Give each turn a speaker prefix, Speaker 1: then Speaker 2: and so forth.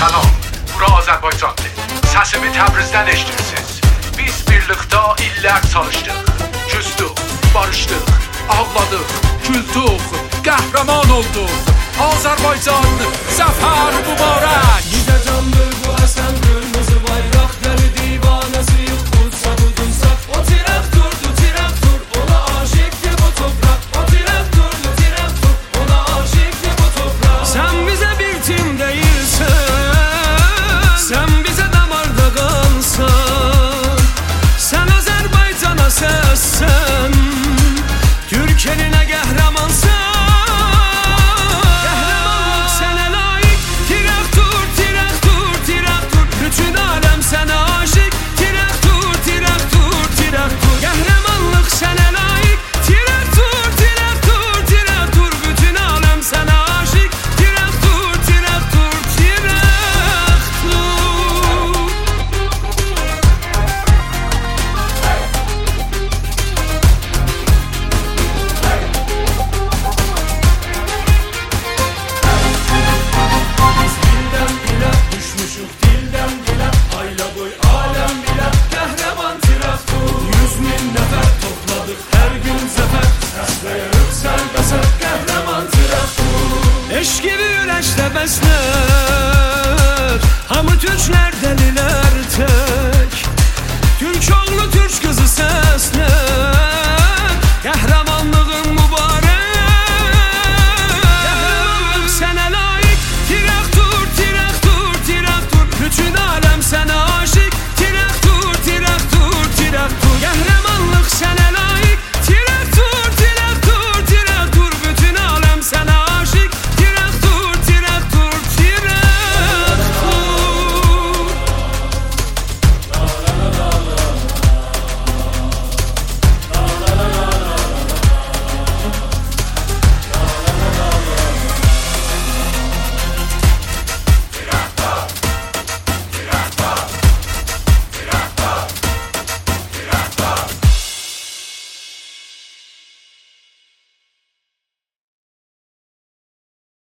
Speaker 1: Salam, bura Azərbaycandır. Səsimi Təbrizdən eşidirsiniz. Biz birlikdə illər çalışdıq. Küstük, barışdıq, ağladıq, güldük, qəhrəman olduq. Azərbaycan, zəfər mübarək.
Speaker 2: Bizə candır bu Həsən qırmızı bayraq. Dəli divanəsiyik, qudsa budunsak. O tirakturdu, tiraktur, ona aşıqdır bu toprak. O tirakturdu, tiraktur, ona aşıqdır bu toprak.
Speaker 3: Sən bizə bir tim deyilsən, sən bizə damarda qalsan. Sən Azərbaycana səssən, Türkiyəninə qəhrəmansan. Eşq gibi ürəkdə bəslər, hamı türklər